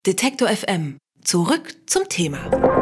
Detektor FM. Zurück zum Thema.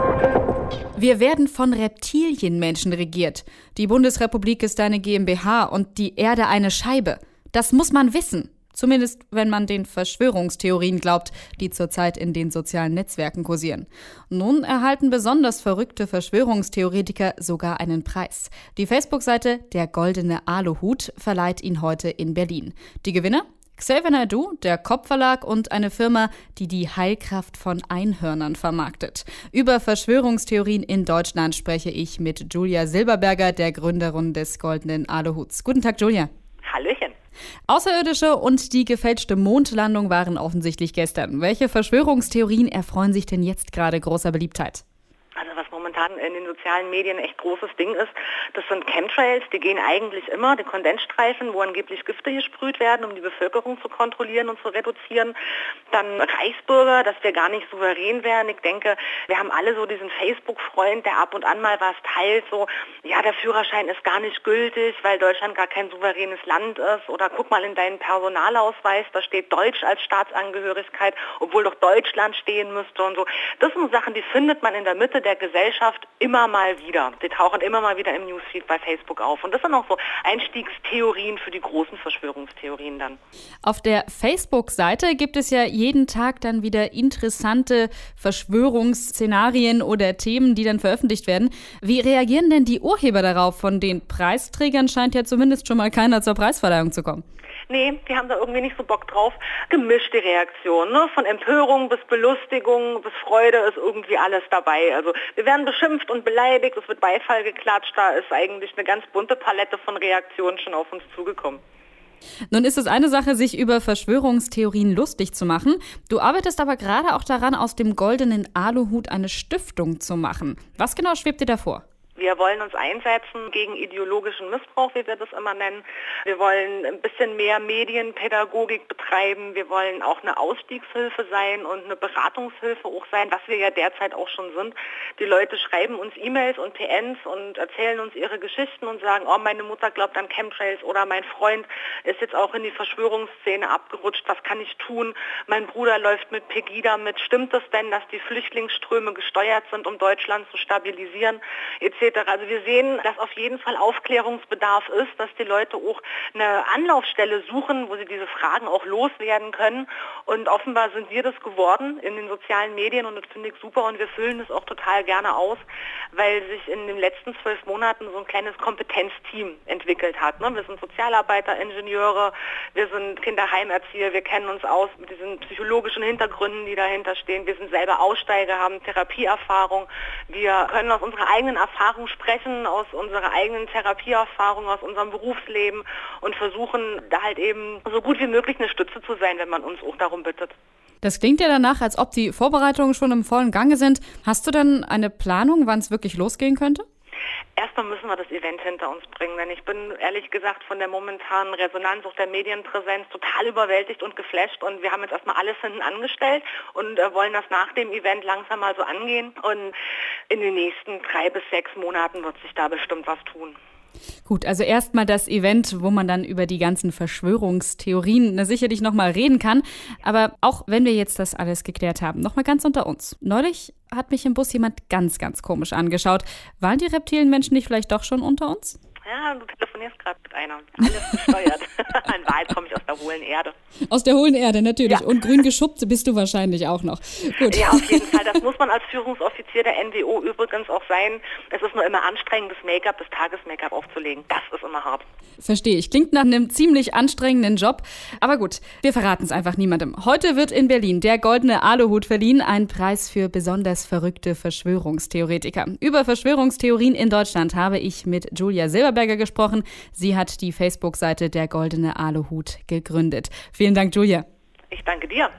Wir werden von Reptilienmenschen regiert. Die Bundesrepublik ist eine GmbH und die Erde eine Scheibe. Das muss man wissen. Zumindest, wenn man den Verschwörungstheorien glaubt, die zurzeit in den sozialen Netzwerken kursieren. Nun erhalten besonders verrückte Verschwörungstheoretiker sogar einen Preis. Die Facebook-Seite Der Goldene Aluhut verleiht ihn heute in Berlin. Die Gewinner? Xavier Naidoo, der Kopp-Verlag und eine Firma, die die Heilkraft von Einhörnern vermarktet. Über Verschwörungstheorien in Deutschland spreche ich mit Julia Silberberger, der Gründerin des Goldenen Aluhuts. Guten Tag, Julia. Hallöchen. Außerirdische und die gefälschte Mondlandung waren offensichtlich gestern. Welche Verschwörungstheorien erfreuen sich denn jetzt gerade großer Beliebtheit? Also was momentan in den sozialen Medien echt großes Ding ist, das sind Chemtrails, die gehen eigentlich immer, die Kondensstreifen, wo angeblich Gifte gesprüht werden, um die Bevölkerung zu kontrollieren und zu reduzieren. Dann Reichsbürger, dass wir gar nicht souverän wären. Ich denke, wir haben alle so diesen Facebook-Freund, der ab und an mal was teilt, so, ja, der Führerschein ist gar nicht gültig, weil Deutschland gar kein souveränes Land ist. Oder guck mal in deinen Personalausweis, da steht Deutsch als Staatsangehörigkeit, obwohl doch Deutschland stehen müsste und so. Das sind Sachen, die findet man in der Mitte der Gesellschaft immer mal wieder. Die tauchen immer mal wieder im Newsfeed bei Facebook auf. Und das sind auch so Einstiegstheorien für die großen Verschwörungstheorien dann. Auf der Facebook-Seite gibt es ja jeden Tag dann wieder interessante Verschwörungsszenarien oder Themen, die dann veröffentlicht werden. Wie reagieren denn die Urheber darauf? Von den Preisträgern scheint ja zumindest schon mal keiner zur Preisverleihung zu kommen. Nee, die haben da irgendwie nicht so Bock drauf. Gemischte Reaktionen, ne? Von Empörung bis Belustigung bis Freude ist irgendwie alles dabei. Also wir werden beschimpft und beleidigt, es wird Beifall geklatscht, da ist eigentlich eine ganz bunte Palette von Reaktionen schon auf uns zugekommen. Nun ist es eine Sache, sich über Verschwörungstheorien lustig zu machen. Du arbeitest aber gerade auch daran, aus dem Goldenen Aluhut eine Stiftung zu machen. Was genau schwebt dir da vor? Wir wollen uns einsetzen gegen ideologischen Missbrauch, wie wir das immer nennen. Wir wollen ein bisschen mehr Medienpädagogik betreiben. Wir wollen auch eine Ausstiegshilfe sein und eine Beratungshilfe auch sein, was wir ja derzeit auch schon sind. Die Leute schreiben uns E-Mails und PNs und erzählen uns ihre Geschichten und sagen, oh, meine Mutter glaubt an Chemtrails oder mein Freund ist jetzt auch in die Verschwörungsszene abgerutscht. Was kann ich tun? Mein Bruder läuft mit Pegida mit. Stimmt es denn, dass die Flüchtlingsströme gesteuert sind, um Deutschland zu stabilisieren, etc.? Also wir sehen, dass auf jeden Fall Aufklärungsbedarf ist, dass die Leute auch eine Anlaufstelle suchen, wo sie diese Fragen auch loswerden können. Und offenbar sind wir das geworden in den sozialen Medien und das finde ich super und wir füllen das auch total gerne aus, weil sich in den letzten 12 Monaten so ein kleines Kompetenzteam entwickelt hat. Wir sind Sozialarbeiter, Ingenieure, wir sind Kinderheimerzieher, wir kennen uns aus mit diesen psychologischen Hintergründen, die dahinter stehen. Wir sind selber Aussteiger, haben Therapieerfahrung. Wir können aus unserer eigenen Erfahrung sprechen, aus unserer eigenen Therapieerfahrung, aus unserem Berufsleben und versuchen da halt eben so gut wie möglich eine Stütze zu sein, wenn man uns auch darum bittet. Das klingt ja danach, als ob die Vorbereitungen schon im vollen Gange sind. Hast du dann eine Planung, wann es wirklich losgehen könnte? Erstmal müssen wir das Event hinter uns bringen, denn ich bin ehrlich gesagt von der momentanen Resonanz, auch der Medienpräsenz total überwältigt und geflasht und wir haben jetzt erstmal alles hinten angestellt und wollen das nach dem Event langsam mal so angehen und in den nächsten 3 bis 6 Monaten wird sich da bestimmt was tun. Gut, also erstmal das Event, wo man dann über die ganzen Verschwörungstheorien sicherlich nochmal reden kann. Aber auch wenn wir jetzt das alles geklärt haben, nochmal ganz unter uns. Neulich hat mich im Bus jemand ganz, ganz komisch angeschaut. Waren die Reptilienmenschen nicht vielleicht doch schon unter uns? Ja, du telefonierst gerade mit einer. Alles gesteuert. In Wahrheit komme ich aus der hohlen Erde. Aus der hohlen Erde, natürlich. Ja. Und grün geschuppt bist du wahrscheinlich auch noch. Gut. Ja, auf jeden Fall. Das muss man als Führungsoffizier der NWO übrigens auch sein. Es ist nur immer anstrengend, das Make-up, das Tages-Make-up aufzulegen. Das ist immer hart. Verstehe ich. Klingt nach einem ziemlich anstrengenden Job. Aber gut, wir verraten es einfach niemandem. Heute wird in Berlin der Goldene Aluhut verliehen, ein Preis für besonders verrückte Verschwörungstheoretiker. Über Verschwörungstheorien in Deutschland habe ich mit Julia Silberberger gesprochen. Sie hat die Facebook-Seite Der Goldene Aluhut gegründet. Vielen Dank, Julia. Ich danke dir.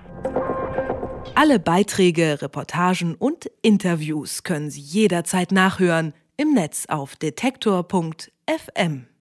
Alle Beiträge, Reportagen und Interviews können Sie jederzeit nachhören im Netz auf detektor.fm.